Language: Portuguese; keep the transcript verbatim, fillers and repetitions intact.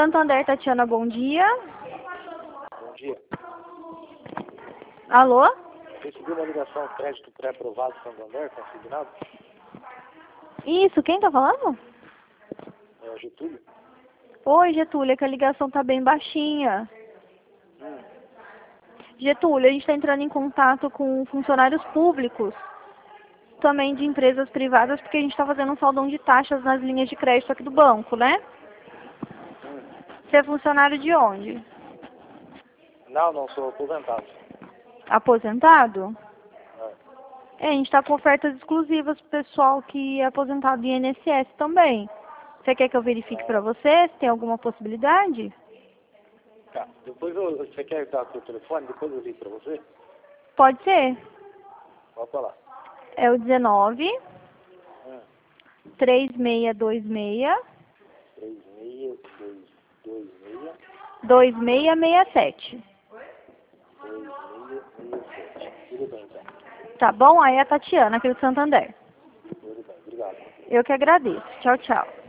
Santander, Tatiana, bom dia. Bom dia. Alô? Recebi uma ligação crédito pré-aprovado Santander, consignado? Isso, quem tá falando? É o Getúlio. Oi, Getúlio, é que a ligação tá bem baixinha. Hum. Getúlio, a gente está entrando em contato com funcionários públicos, também de empresas privadas, porque a gente está fazendo um saldão de taxas nas linhas de crédito aqui do banco, né? Hum. Você é funcionário de onde? Não, não, sou aposentado. Aposentado? É. É, a gente está com ofertas exclusivas para o pessoal que é aposentado em I N S S também. Você quer que eu verifique para você se tem alguma possibilidade? Tá. Depois eu, você quer dar o seu telefone? Depois eu ligo pra você? Pode ser. Pode falar. É o dezenove, Hum. três seis dois seis, três seis dois dois seis, dois seis seis sete. dois seis seis sete. Tudo bem, então. Tá bom? Aí é a Tatiana, aqui do Santander. Tudo bem, obrigado. Eu que agradeço. Tchau, tchau.